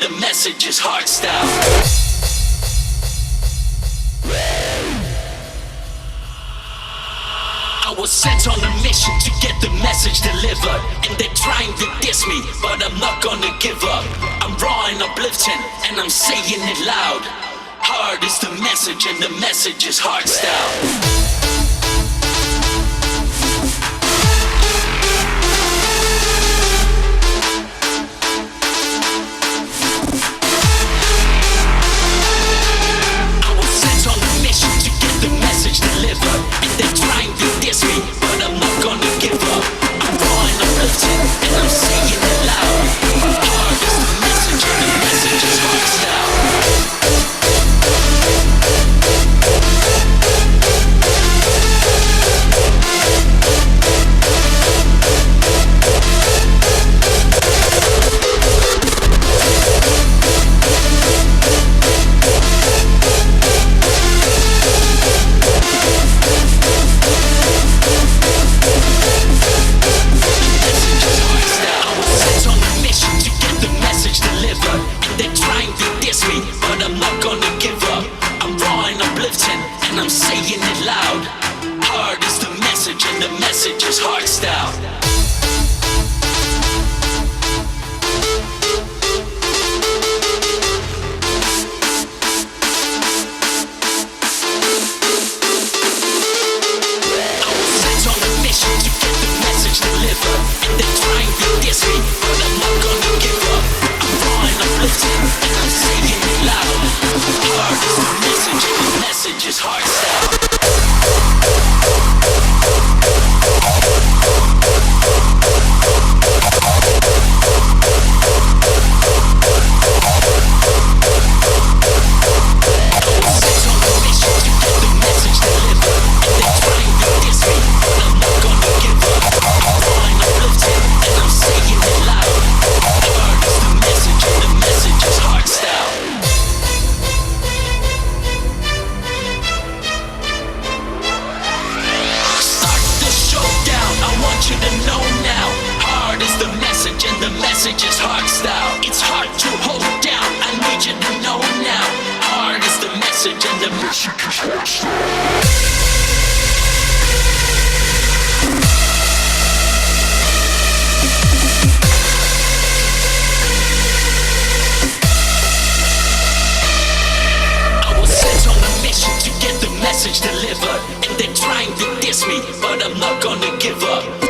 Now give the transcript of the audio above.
the message is hardstyle. I was sent on a mission to get the message delivered, and they're trying to diss me, but I'm not gonna give up. I'm raw and uplifting, and I'm saying it loud. Hard is the message, and the message is hardstyle. And they're trying to diss me, but I'm not gonna give up. I'm raw and uplifting, and I'm saying it loud. Hard is the message, and the message is hardstyle. And I'm saying it loud. Hard is the message, and the message is hardstyle. I was sent on a mission to get the message delivered, and they're trying to diss me, but I'm not gonna give up. I'm raw and uplifting, and I'm saying it loud. Hard is the message, and the message is hardstyle. The message is hardstyle. It's hard to hold down. I need you to know now. Hard is the message, and the message is hardstyle. I was sent on a mission to get the message delivered, and they're trying to diss me, but I'm not gonna give up.